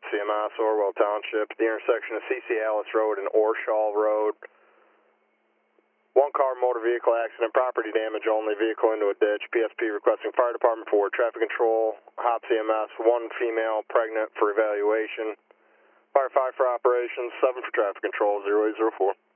CMS, Orwell Township, the intersection of CC Alice Road and Orshaw Road. One car motor vehicle accident, property damage only, vehicle into a ditch. PSP requesting fire department for traffic control, hot CMS, one female pregnant for evaluation. Fire 5 for operations, 7 for traffic control, 0804.